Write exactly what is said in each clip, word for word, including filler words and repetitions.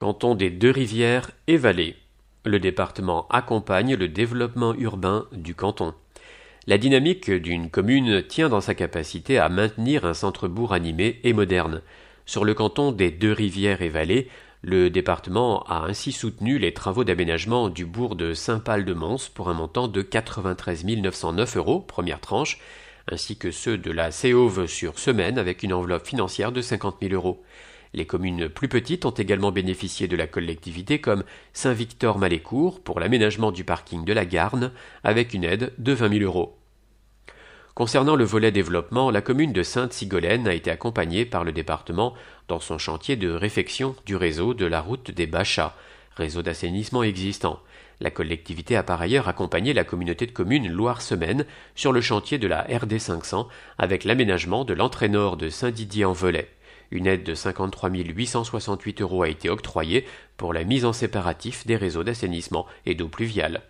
Canton des Deux-Rivières et Vallées. Le département accompagne le développement urbain du canton. La dynamique d'une commune tient dans sa capacité à maintenir un centre-bourg animé et moderne. Sur le canton des Deux-Rivières et Vallées, le département a ainsi soutenu les travaux d'aménagement du bourg de Saint-Pal-de-Mons pour un montant de quatre-vingt-treize mille neuf cent neuf euros, première tranche, ainsi que ceux de la Séauve-sur-Semaine avec une enveloppe financière de cinquante mille euros. Les communes plus petites ont également bénéficié de la collectivité comme Saint-Victor-Malécourt pour l'aménagement du parking de la Garne avec une aide de vingt mille euros. Concernant le volet développement, la commune de Sainte-Sigolène a été accompagnée par le département dans son chantier de réfection du réseau de la route des Bachats, réseau d'assainissement existant. La collectivité a par ailleurs accompagné la communauté de communes Loire-Semaine sur le chantier de la R D cinq cents avec l'aménagement de l'entrée nord de Saint-Didier-en-Velay. Une aide de cinquante-trois mille huit cent soixante-huit euros a été octroyée pour la mise en séparatif des réseaux d'assainissement et d'eau pluviale.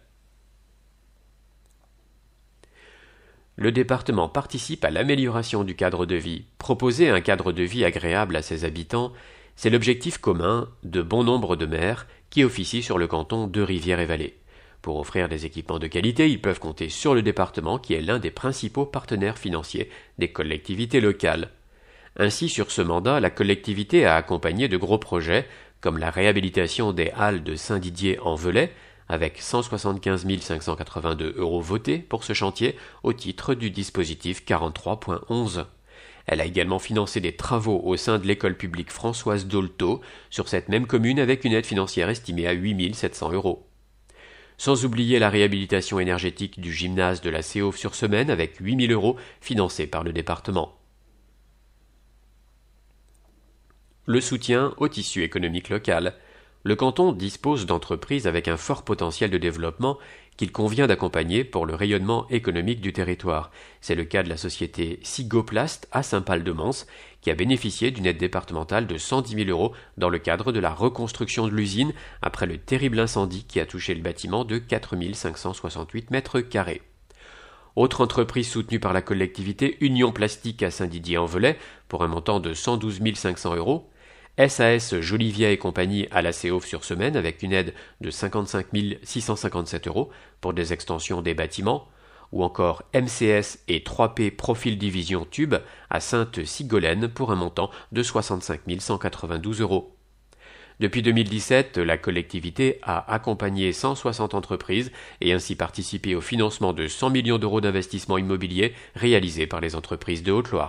Le département participe à l'amélioration du cadre de vie. Proposer un cadre de vie agréable à ses habitants, c'est l'objectif commun de bon nombre de maires qui officient sur le canton de Rivière-et-Vallée. Pour offrir des équipements de qualité, ils peuvent compter sur le département qui est l'un des principaux partenaires financiers des collectivités locales. Ainsi, sur ce mandat, la collectivité a accompagné de gros projets comme la réhabilitation des halles de Saint-Didier-en-Velay, avec cent soixante-quinze mille cinq cent quatre-vingt-deux euros votés pour ce chantier au titre du dispositif quarante-trois point onze. Elle a également financé des travaux au sein de l'école publique Françoise Dolto sur cette même commune avec une aide financière estimée à huit mille sept cents euros. Sans oublier la réhabilitation énergétique du gymnase de la Séauve-sur-Semaine avec huit mille euros financés par le département. Le soutien au tissu économique local. Le canton dispose d'entreprises avec un fort potentiel de développement qu'il convient d'accompagner pour le rayonnement économique du territoire. C'est le cas de la société Sigoplast à Saint-Pal-de-Mons qui a bénéficié d'une aide départementale de cent dix mille euros dans le cadre de la reconstruction de l'usine après le terrible incendie qui a touché le bâtiment de quatre mille cinq cent soixante-huit mètres carrés. Autre entreprise soutenue par la collectivité, Union Plastique à Saint-Didier-en-Velay pour un montant de cent douze mille cinq cents euros. S A S Jolivier et compagnie à la Séauve-sur-Semaine avec une aide de cinquante-cinq mille six cent cinquante-sept euros pour des extensions des bâtiments, ou encore M C S et trois P Profil Division Tube à Sainte-Sigolène pour un montant de soixante-cinq mille cent quatre-vingt-douze euros. Depuis deux mille dix-sept, la collectivité a accompagné cent soixante entreprises et ainsi participé au financement de cent millions d'euros d'investissements immobiliers réalisés par les entreprises de Haute-Loire.